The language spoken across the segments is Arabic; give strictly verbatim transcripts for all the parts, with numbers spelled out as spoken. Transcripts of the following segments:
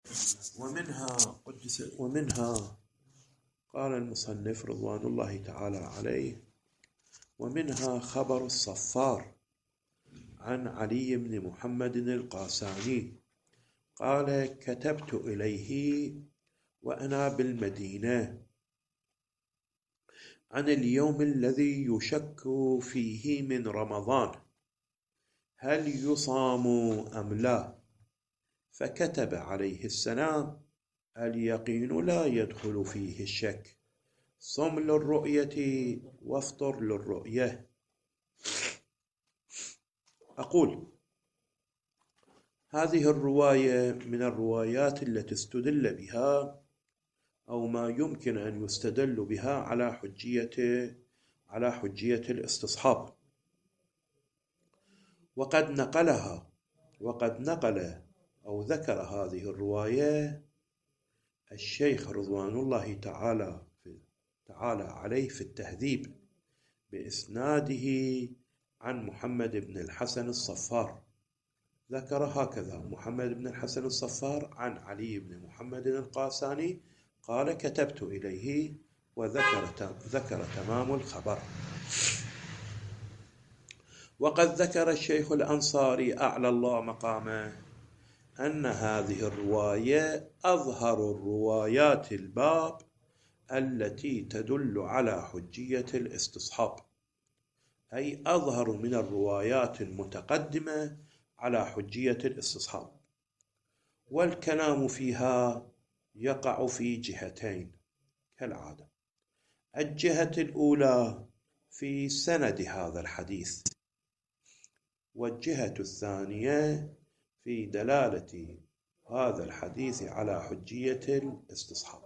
ومنها قدس ومنها قال المصنف رضوان الله تعالى عليه: ومنها خبر الصفار عن علي بن محمد القاساني قال: كتبت إليه وأنا بالمدينة عن اليوم الذي يشك فيه من رمضان هل يصام أم لا، فكتب عليه السلام: اليقين لا يدخل فيه الشك، صم للرؤية وافطر للرؤية. أقول: هذه الرواية من الروايات التي استدل بها أو ما يمكن أن يستدل بها على حجية على حجية الاستصحاب، وقد نقلها وقد نقل أو ذكر هذه الرواية الشيخ رضوان الله تعالى تعالى عليه في التهذيب بإسناده عن محمد بن الحسن الصفار، ذكر هكذا: محمد بن الحسن الصفار عن علي بن محمد القاساني قال: كتبت إليه، وذكر ذكر تمام الخبر. وقد ذكر الشيخ الأنصاري أعلى الله مقامه أن هذه الرواية أظهر الروايات الباب التي تدل على حجية الاستصحاب، أي أظهر من الروايات المتقدمة على حجية الاستصحاب، والكلام فيها يقع في جهتين كالعادة: الجهة الأولى في سند هذا الحديث، والجهة الثانية في دلالة هذا الحديث على حجية الاستصحاب.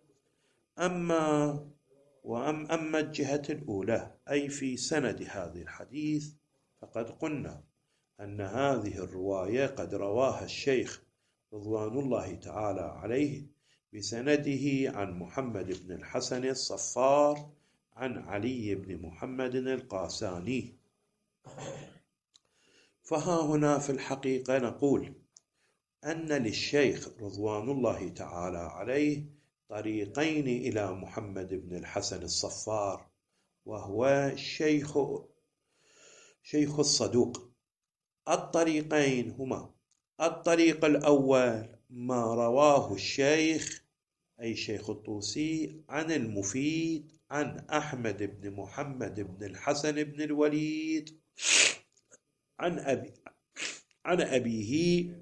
أما وأم أما الجهة الأولى أي في سند هذا الحديث، فقد قلنا أن هذه الرواية قد رواها الشيخ رضوان الله تعالى عليه بسنده عن محمد بن الحسن الصفار عن علي بن محمد القاساني. فها هنا في الحقيقة نقول أن للشيخ رضوان الله تعالى عليه طريقين إلى محمد بن الحسن الصفار، وهو شيخ شيخ الصدوق. الطريقين هما: الطريق الأول ما رواه الشيخ أي شيخ الطوسي عن المفيد عن أحمد بن محمد بن الحسن بن الوليد عن أبي عن أبيه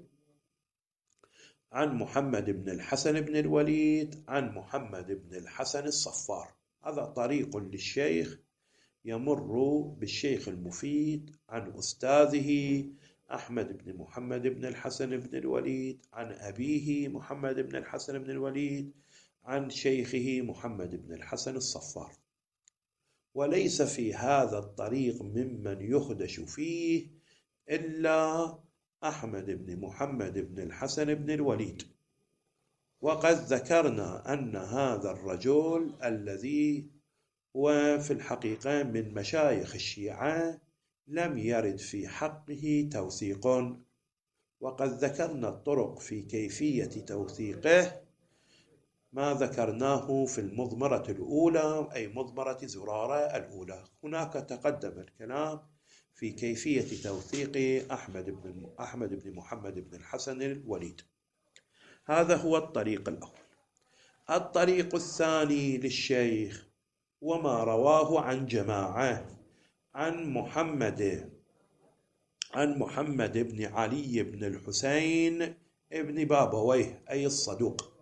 عن محمد بن الحسن بن الوليد عن محمد بن الحسن الصفار. هذا طريق للشيخ يمر بالشيخ المفيد عن أستاذه أحمد بن محمد بن الحسن بن الوليد عن أبيه محمد بن الحسن بن الوليد عن شيخه محمد بن الحسن الصفار، وليس في هذا الطريق ممن يخدش فيه إلا أحمد بن محمد بن الحسن بن الوليد. وقد ذكرنا أن هذا الرجل الذي هو في الحقيقة من مشايخ الشيعة لم يرد في حقه توثيق، وقد ذكرنا الطرق في كيفية توثيقه ما ذكرناه في المضمرة الأولى أي مضمرة زرارة الأولى. هناك تقدم الكلام في كيفية توثيق أحمد بن أحمد بن محمد بن الحسن الوليد. هذا هو الطريق الأول. الطريق الثاني للشيخ وما رواه عن جماعة عن محمد عن محمد بن علي بن الحسين ابن بابويه أي الصدوق،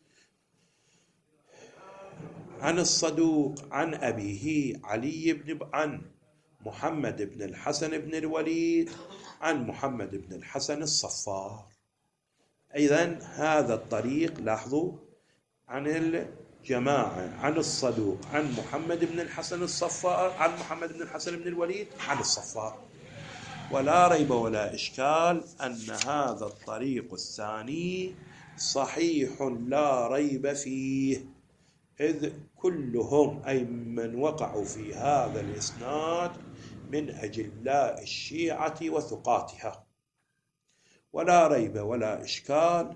عن الصدوق عن أبيه علي بن عن محمد بن الحسن بن الوليد عن محمد بن الحسن الصفار. إذن هذا الطريق لاحظوا عن الجماعة عن الصدوق عن محمد بن الحسن الصفار عن محمد بن الحسن بن الوليد عن الصفار. ولا ريب ولا إشكال أن هذا الطريق الثاني صحيح لا ريب فيه، إذ كلهم أي من وقعوا في هذا الإسناد من أجلاء الشيعة وثقاتها. ولا ريب ولا إشكال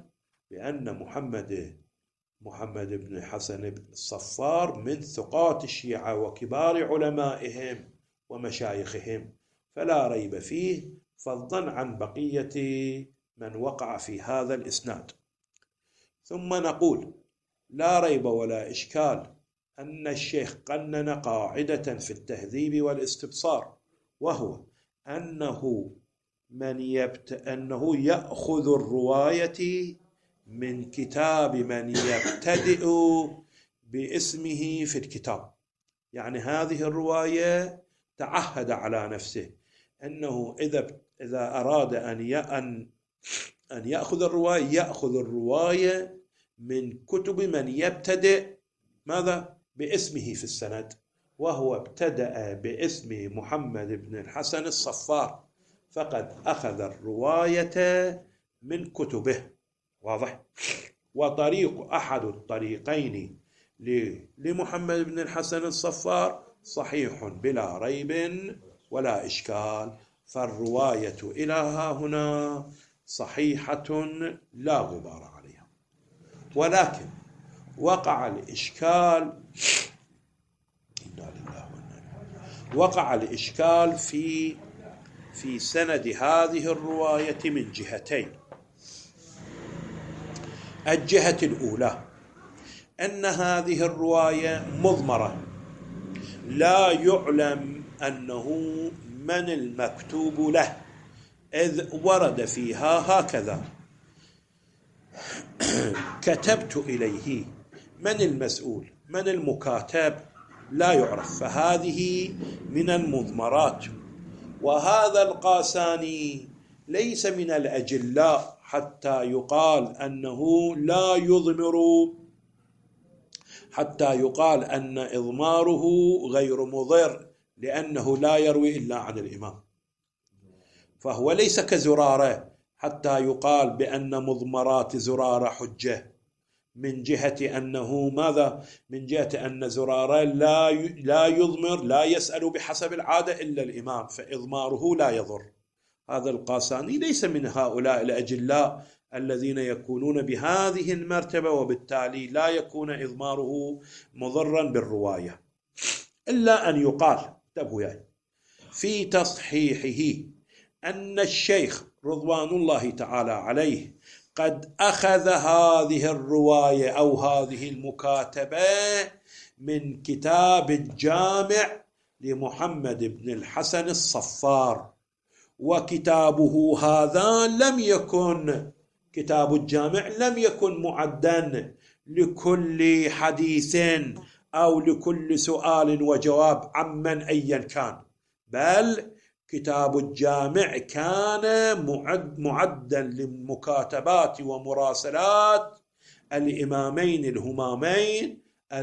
بأن محمد محمد بن حسن الصفار من ثقات الشيعة وكبار علمائهم ومشايخهم، فلا ريب فيه، فضلا عن بقية من وقع في هذا الإسناد. ثم نقول: لا ريب ولا إشكال أن الشيخ قنن قاعدة في التهذيب والاستبصار، وهو أنه من يبت... أنه يأخذ الرواية من كتاب من يبتدئ باسمه في الكتاب. يعني هذه الرواية تعهد على نفسه أنه إذا إذا أراد أن أن أن يأخذ الرواية يأخذ الرواية من كتب من يبتدئ ماذا باسمه في السند، وهو ابتدأ باسم محمد بن الحسن الصفار، فقد أخذ الرواية من كتبه. واضح؟ وطريق أحد الطريقين لمحمد بن الحسن الصفار صحيح بلا ريب ولا إشكال، فالرواية إلى ها هنا صحيحة لا غبار عليها. ولكن وقع الإشكال وقع الإشكال في في سند هذه الرواية من جهتين. الجهة الأولى أن هذه الرواية مضمرة، لا يعلم أنه من المكتوب له، إذ ورد فيها هكذا: كتبت إليه. من المسؤول؟ من المكاتب؟ لا يعرف، فهذه من المضمرات. وهذا القاساني ليس من الأجلاء حتى يقال أنه لا يضمر، حتى يقال أن إضماره غير مضر، لأنه لا يروي إلا عن الإمام. فهو ليس كزرارة حتى يقال بأن مضمرات زرارة حجة، من جهة أنه ماذا؟ من جهة أن زرارة لا لا يضمر، لا يسأل بحسب العادة إلا الإمام، فإضماره لا يضر. هذا القاساني ليس من هؤلاء الأجلاء الذين يكونون بهذه المرتبة، وبالتالي لا يكون إضماره مضرا بالرواية. إلا أن يقال في تصحيحه أن الشيخ رضوان الله تعالى عليه قد أخذ هذه الرواية أو هذه المكاتبة من كتاب الجامع لمحمد بن الحسن الصفار، وكتابه هذا لم يكن كتاب الجامع لم يكن معدا لكل حديث أو لكل سؤال وجواب عمن أيا كان، بل كتاب الجامع كان معد معدا لمكاتبات ومراسلات الإمامين الهمامين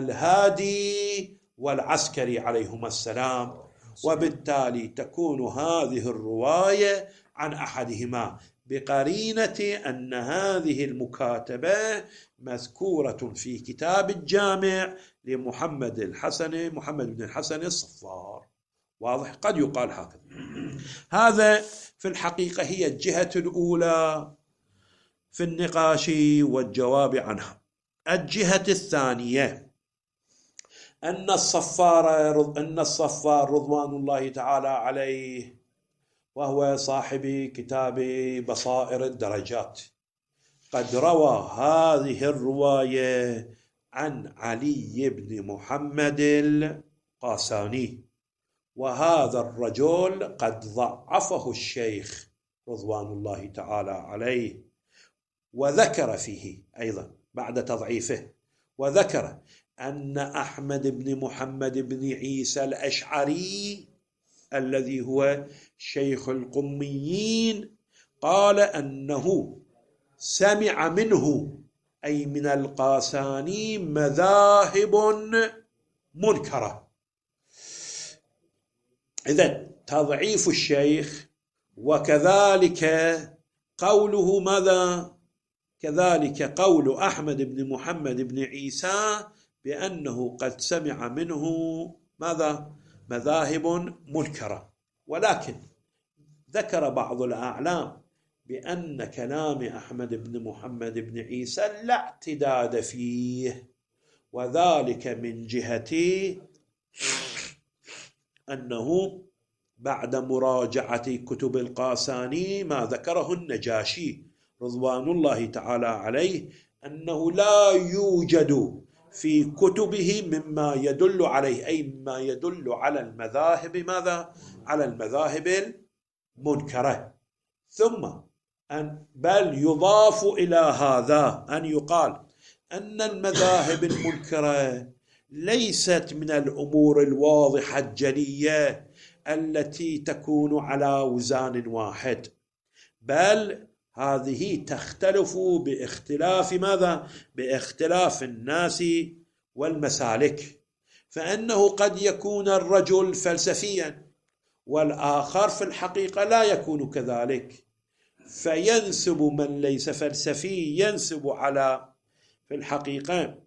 الهادي والعسكري عليهما السلام، وبالتالي تكون هذه الرواية عن أحدهما، بقرينة أن هذه المكاتبة مذكورة في كتاب الجامع لمحمد الحسن محمد بن الحسن الصفار. واضح؟ قد يقال هكذا. هذا في الحقيقة هي الجهة الأولى في النقاش والجواب عنها. الجهة الثانية أن الصفار أن الصفار رضوان الله تعالى عليه، وهو صاحب كتاب بصائر الدرجات، قد روى هذه الرواية عن علي بن محمد القاساني، وهذا الرجل قد ضعفه الشيخ رضوان الله تعالى عليه، وذكر فيه أيضا بعد تضعيفه، وذكر أن أحمد بن محمد بن عيسى الأشعري الذي هو شيخ القميين قال أنه سمع منه أي من القاساني مذاهب منكرة. إذن تضعيف الشيخ، وكذلك قوله ماذا؟ كذلك قول أحمد بن محمد بن عيسى بأنه قد سمع منه ماذا؟ مذاهب منكرة. ولكن ذكر بعض الأعلام بأن كلام أحمد بن محمد بن عيسى لا اعتداد فيه، وذلك من جهة أنه بعد مراجعة كتب القاساني ما ذكره النجاشي رضوان الله تعالى عليه أنه لا يوجد في كتبه مما يدل عليه، أي مما يدل على المذاهب ماذا؟ على المذاهب المنكرة. ثم أن بل يضاف إلى هذا أن يقال أن المذاهب المنكرة ليست من الأمور الواضحة الجلية التي تكون على وزان واحد، بل هذه تختلف باختلاف ماذا؟ باختلاف الناس والمسالك. فإنه قد يكون الرجل فلسفيا والآخر في الحقيقة لا يكون كذلك، فينسب من ليس فلسفي ينسب على في الحقيقة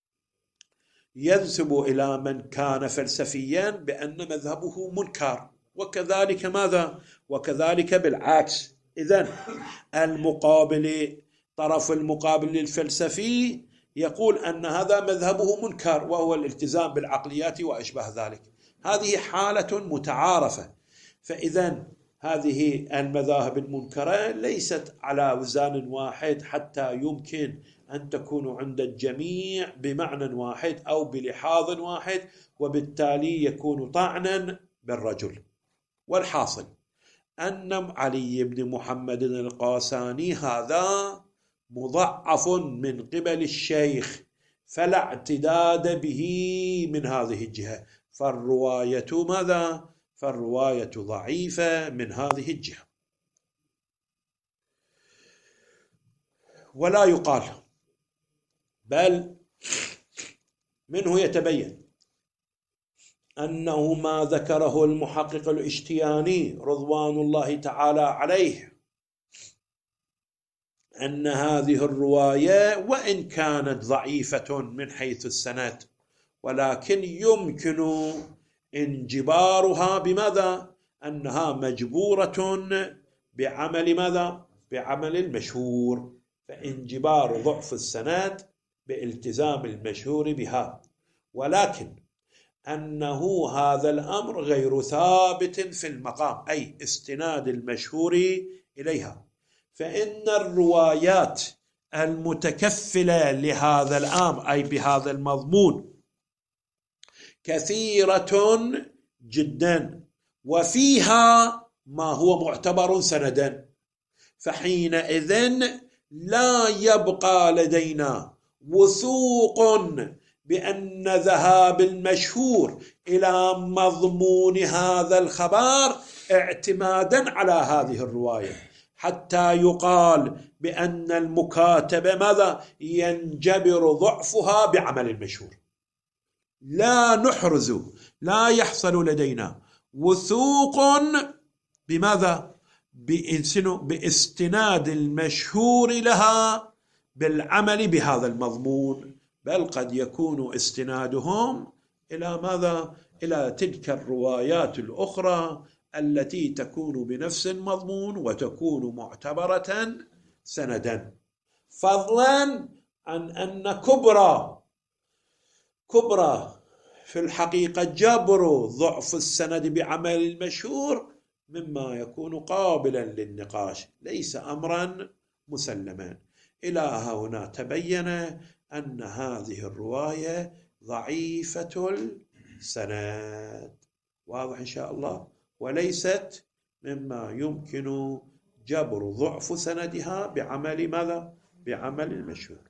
ينسب إلى من كان فلسفيا بأن مذهبه منكر، وكذلك ماذا؟ وكذلك بالعكس. إذن المقابل طرف المقابل للفلسفي يقول أن هذا مذهبه منكر وهو الالتزام بالعقليات وأشبه ذلك. هذه حالة متعارفة. فإذن هذه المذاهب المنكرة ليست على وزان واحد حتى يمكن أن تكون عند الجميع بمعنى واحد أو بلحاظ واحد، وبالتالي يكون طعنا بالرجل. والحاصل أن علي بن محمد القاساني هذا مضعف من قبل الشيخ، فلا اعتداد به من هذه الجهة، فالرواية ماذا؟ فالرواية ضعيفة من هذه الجهة. ولا يقال، بل منه يتبين أنه ما ذكره المحقق الاشتياني رضوان الله تعالى عليه أن هذه الرواية وإن كانت ضعيفة من حيث السند، ولكن يمكن انجبارها بماذا؟ أنها مجبورة بعمل ماذا؟ بعمل المشهور، فانجبار ضعف السند بالتزام المشهور بها، ولكن أنه هذا الأمر غير ثابت في المقام، أي استناد المشهور إليها. فإن الروايات المتكفلة لهذا الأمر أي بهذا المضمون كثيرة جدا، وفيها ما هو معتبر سندا، فحينئذ لا يبقى لدينا وثوق بأن ذهاب المشهور إلى مضمون هذا الخبر اعتمادا على هذه الرواية حتى يقال بأن المكاتبة ماذا؟ ينجبر ضعفها بعمل المشهور. لا نحرز، لا يحصل لدينا وثوق بماذا؟ باستناد المشهور لها بالعمل بهذا المضمون، بل قد يكون استنادهم إلى ماذا؟ إلى تلك الروايات الأخرى التي تكون بنفس المضمون وتكون معتبرة سندا، فضلا عن أن كبرى كبرى في الحقيقة جبر ضعف السند بعمل المشهور مما يكون قابلا للنقاش، ليس أمرا مسلما. إلى هنا تبين أن هذه الرواية ضعيفة السند، واضح إن شاء الله، وليست مما يمكن جبر ضعف سندها بعمل ماذا؟ بعمل المشهور.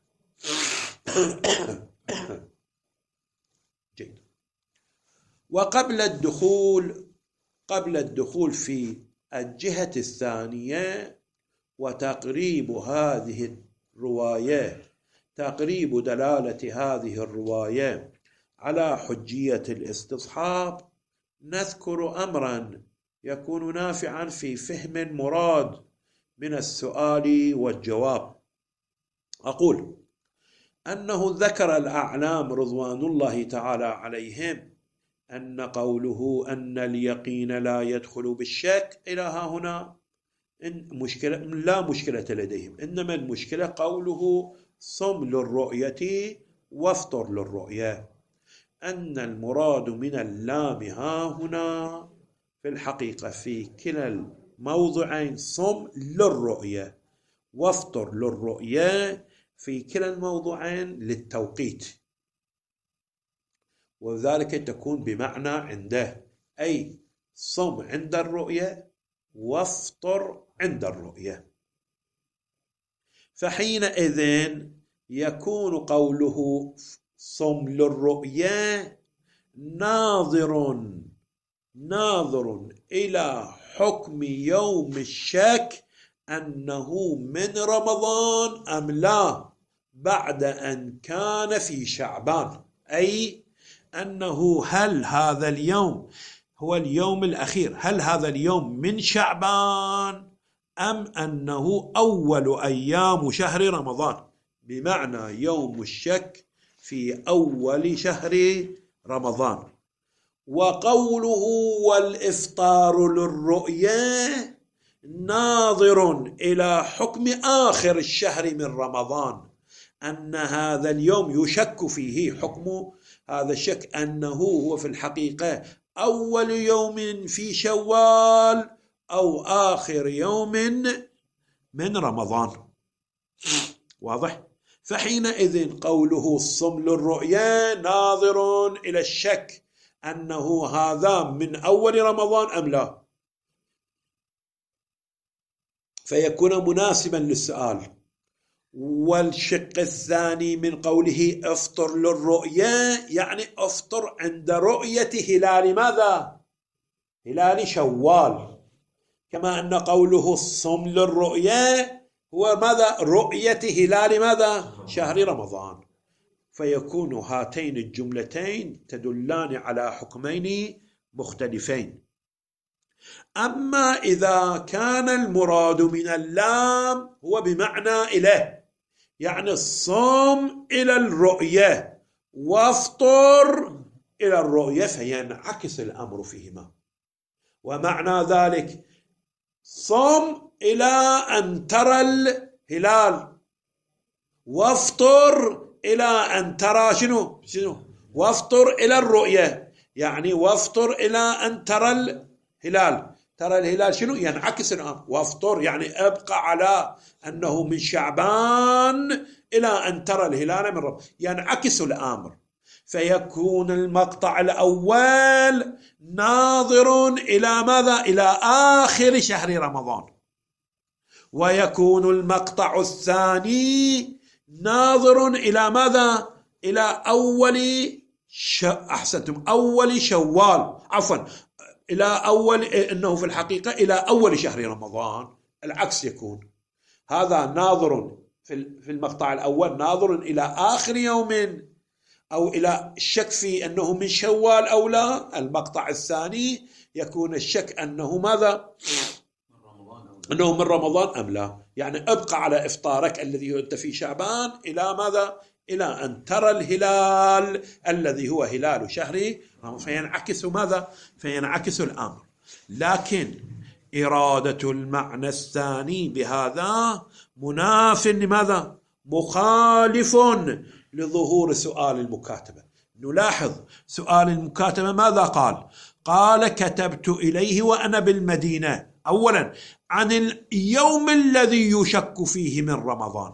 جيد. وقبل الدخول قبل الدخول في الجهة الثانية وتقريب هذه الرواية تقريب دلالة هذه الرواية على حجية الاستصحاب، نذكر أمرا يكون نافعا في فهم مراد من السؤال والجواب. أقول أنه ذكر الأعلام رضوان الله تعالى عليهم أن قوله أن اليقين لا يدخل بالشك إلى ها هنا إن مشكلة لا مشكلة لديهم، إنما المشكلة قوله صم للرؤية وافطر للرؤية، أن المراد من اللام ها هنا في الحقيقة في كلا الموضعين صم للرؤية وافطر للرؤية، في كلا الموضوعين للتوقيت، وذلك تكون بمعنى عنده، أي صم عند الرؤية وافطر عند الرؤية. فحينئذ يكون قوله صم للرؤية ناظر ناظر إلى حكم يوم الشك أنه من رمضان أم لا بعد أن كان في شعبان، أي أنه هل هذا اليوم هو اليوم الأخير، هل هذا اليوم من شعبان أم أنه أول أيام شهر رمضان، بمعنى يوم الشك في أول شهر رمضان. وقوله والإفطار للرؤية ناظر إلى حكم آخر الشهر من رمضان، أن هذا اليوم يشك فيه، حكم هذا الشك أنه هو في الحقيقة أول يوم في شوال أو آخر يوم من رمضان. واضح؟ فحينئذ قوله الصم للرؤيا ناظر إلى الشك أنه هذا من أول رمضان أم لا، فيكون مناسبا للسؤال. والشق الثاني من قوله افطر للرؤيا يعني افطر عند رؤية هلال ماذا؟ هلال شوال، كما أن قوله الصم للرؤيا هو ماذا؟ رؤية هلال ماذا؟ شهر رمضان. فيكون هاتين الجملتين تدلان على حكمين مختلفين. أما إذا كان المراد من اللام هو بمعنى إليه، يعني الصوم إلى الرؤية وافطر إلى الرؤية، فينعكس الأمر فيهما. ومعنى ذلك صوم إلى أن ترى الهلال وافطر إلى أن ترى شنو شنو وافطر إلى الرؤية، يعني وافطر إلى أن ترى الهلال. ترى الهلال شنو ينعكس الأمر، وافطر يعني أبقى على أنه من شعبان إلى أن ترى الهلال من رب، ينعكس الأمر. فيكون المقطع الأول ناظر إلى ماذا؟ إلى آخر شهر رمضان، ويكون المقطع الثاني ناظر إلى ماذا؟ إلى أول ش... أحسنتم أول شوال، عفوا إلى أول، إنه في الحقيقة إلى أول شهر رمضان. العكس يكون هذا ناظر في المقطع الأول ناظر إلى آخر يوم أو إلى الشك في أنه من شوال أو لا. المقطع الثاني يكون الشك أنه ماذا؟ أنه من رمضان أم لا، يعني أبقى على إفطارك الذي أنت في شعبان إلى ماذا؟ إلى أن ترى الهلال الذي هو هلال شهر، فينعكس ماذا؟ فينعكس الأمر. لكن إرادة المعنى الثاني بهذا مناف لماذا؟ مخالف لظهور سؤال المكاتبة. نلاحظ سؤال المكاتبة ماذا قال؟ قال كتبت إليه وأنا بالمدينة، أولا عن اليوم الذي يشك فيه من رمضان،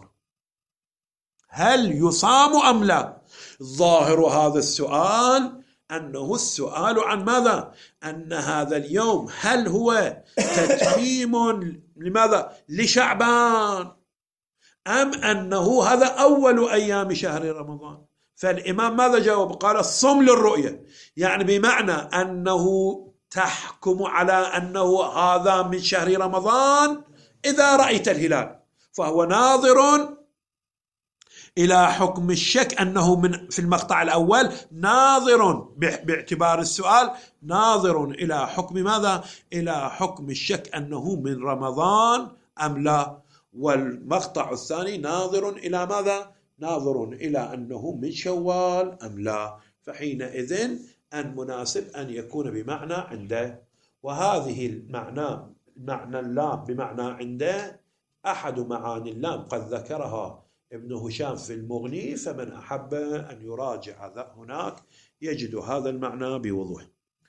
هل يصام أم لا؟ ظاهر هذا السؤال أنه السؤال عن ماذا؟ أن هذا اليوم هل هو تتميم لماذا؟ لشعبان أم أنه هذا أول أيام شهر رمضان؟ فالإمام ماذا جاوب؟ قال الصوم للرؤية، يعني بمعنى أنه تحكم على أنه هذا من شهر رمضان إذا رأيت الهلال، فهو ناظر إلى حكم الشك أنه من في المقطع الأول ناظر باعتبار السؤال ناظر إلى حكم ماذا؟ إلى حكم الشك أنه من رمضان أم لا. والمقطع الثاني ناظر إلى ماذا؟ ناظر إلى أنه من شوال أم لا. فحينئذ أن مناسب أن يكون بمعنى عنده. وهذه المعنى معنى اللام بمعنى عنده أحد معاني اللام قد ذكرها ابن هشام في المغني، فمن أحب أن يراجع هناك يجد هذا المعنى بوضوح.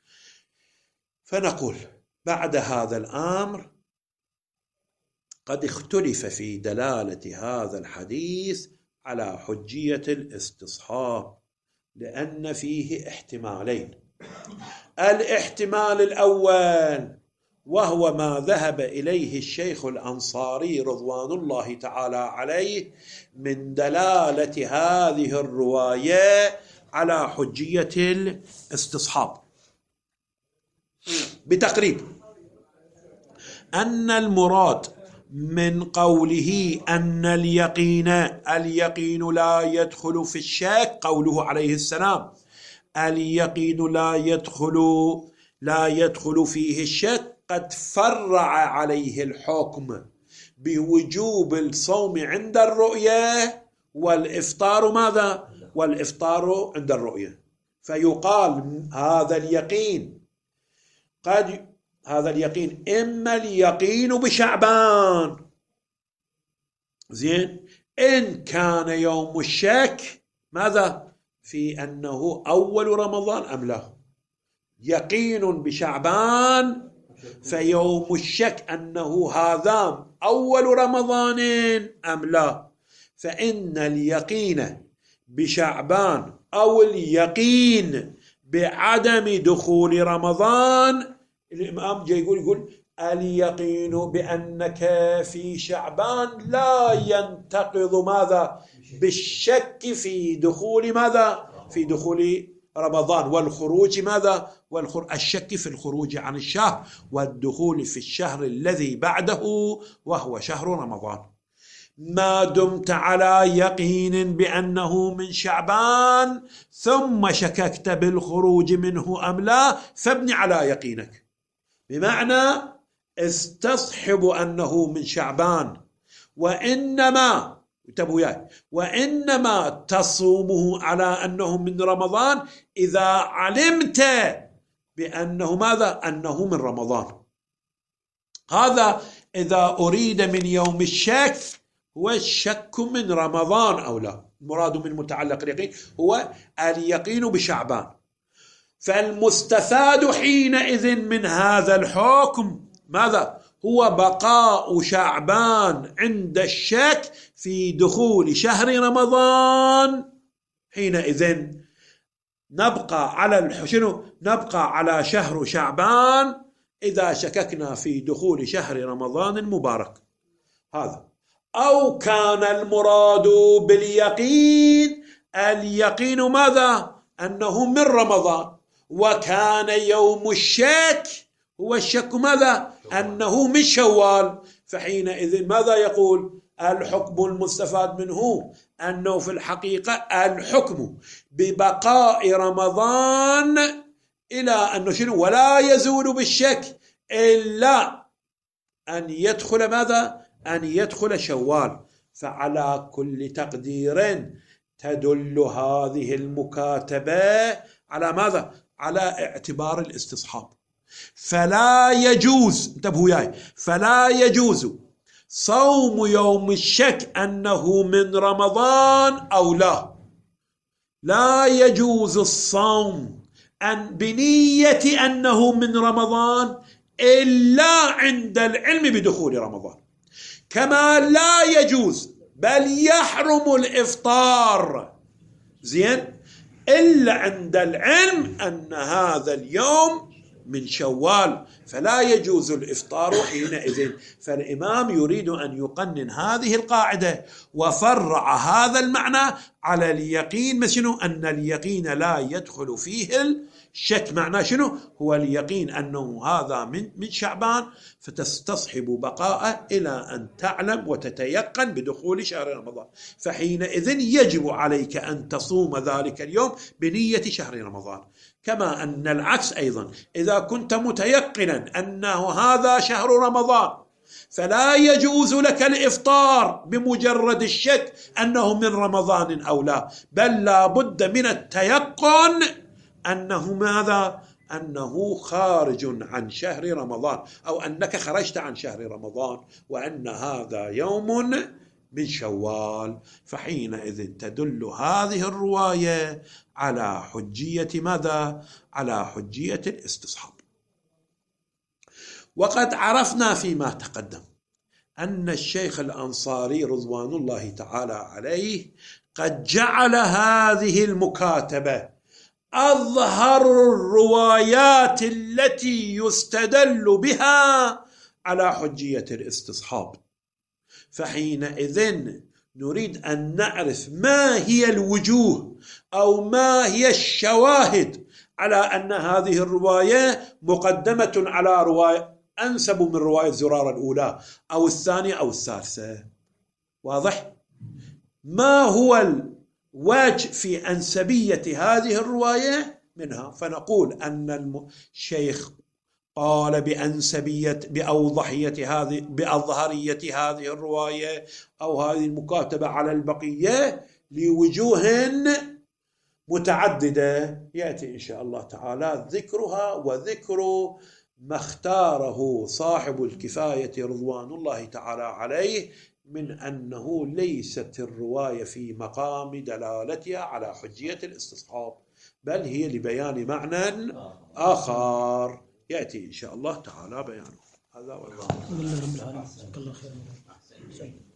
فنقول بعد هذا الأمر قد اختلف في دلالة هذا الحديث على حجية الاستصحاب، لأن فيه احتمالين. الاحتمال الأول وهو ما ذهب إليه الشيخ الأنصاري رضوان الله تعالى عليه من دلالة هذه الرواية على حجية الاستصحاب بتقريب أن المراد من قوله أن اليقين اليقين لا يدخل في الشك، قوله عليه السلام اليقين لا يدخل لا يدخل فيه الشك، قد فرع عليه الحكم بوجوب الصوم عند الرؤية والإفطار ماذا؟ والإفطار عند الرؤية. فيقال هذا اليقين قد هذا اليقين إما اليقين بشعبان، زين، إن كان يوم الشك ماذا؟ في أنه أول رمضان أم لا. يقين بشعبان فيوم الشك أنه هذا أول رمضان أم لا. فإن اليقين بشعبان أو اليقين بعدم دخول رمضان، الإمام جاي يقول يقول اليقين بأنك في شعبان لا ينتقض ماذا؟ بالشك في دخول ماذا؟ في دخول رمضان والخروج ماذا؟ والخروج الشك في الخروج عن الشهر والدخول في الشهر الذي بعده وهو شهر رمضان. ما دمت على يقين بأنه من شعبان ثم شككت بالخروج منه أم لا، فابن على يقينك، بمعنى استصحب أنه من شعبان، وإنما وإنما تصومه على أنه من رمضان إذا علمت بأنه ماذا؟ أنه من رمضان. هذا إذا أريد من يوم الشك هو الشك من رمضان أو لا. المراد من متعلق اليقين هو اليقين بشعبان. فالمستفاد حينئذ من هذا الحكم ماذا؟ هو بقاء شعبان عند الشك في دخول شهر رمضان. حينئذ نبقى على شنو؟ نبقى على شهر شعبان إذا شككنا في دخول شهر رمضان المبارك. هذا أو كان المراد باليقين اليقين ماذا؟ أنه من رمضان، وكان يوم الشك هو الشك ماذا؟ أنه من شوال. فحينئذ ماذا يقول؟ الحكم المستفاد منه أنه في الحقيقة الحكم ببقاء رمضان إلى أنه شنو؟ ولا يزول بالشك إلا أن يدخل ماذا؟ أن يدخل شوال. فعلى كل تقدير تدل هذه المكاتبة على ماذا؟ على اعتبار الاستصحاب. فلا يجوز، انتبهوا وياي، فلا يجوز صوم يوم الشك أنه من رمضان أو لا. لا يجوز الصوم أن بنية أنه من رمضان إلا عند العلم بدخول رمضان. كما لا يجوز بل يحرم الإفطار زين إلا عند العلم أن هذا اليوم من شوال، فلا يجوز الإفطار حينئذ. فالإمام يريد أن يقنن هذه القاعدة وفرع هذا المعنى على اليقين. شنو؟ أن اليقين لا يدخل فيه الشك. معنى شنو؟ هو اليقين أنه هذا من من شعبان، فتستصحب بقاءه إلى أن تعلم وتتيقن بدخول شهر رمضان. فحينئذ يجب عليك أن تصوم ذلك اليوم بنية شهر رمضان. كما أن العكس أيضا، إذا كنت متيقنا أنه هذا شهر رمضان فلا يجوز لك الإفطار بمجرد الشك أنه من رمضان أو لا، بل لا بد من التيقن أنه ماذا؟ أنه خارج عن شهر رمضان، أو أنك خرجت عن شهر رمضان، وأن هذا يوم من شوال، فحينئذ تدل هذه الرواية على حجية ماذا؟ على حجية الاستصحاب. وقد عرفنا فيما تقدم أن الشيخ الأنصاري رضوان الله تعالى عليه قد جعل هذه المكاتبة أظهر الروايات التي يستدل بها على حجية الاستصحاب. فحينئذ نريد أن نعرف ما هي الوجوه أو ما هي الشواهد على أن هذه الرواية مقدمة على رواية أنسب من رواية زرارة الأولى أو الثانية أو الثالثة. واضح؟ ما هو الوجه في أنسبية هذه الرواية منها؟ فنقول أن الشيخ قال بأنسبية بأوضحية هذه بأظهرية هذه الرواية أو هذه المكاتبة على البقية لوجوه متعددة يأتي إن شاء الله تعالى ذكرها، وذكر ما اختاره صاحب الكفاية رضوان الله تعالى عليه من أنه ليست الرواية في مقام دلالتها على حجية الاستصحاب، بل هي لبيان معنى آخر يأتي إن شاء الله تعالى بيانه. هذا والله.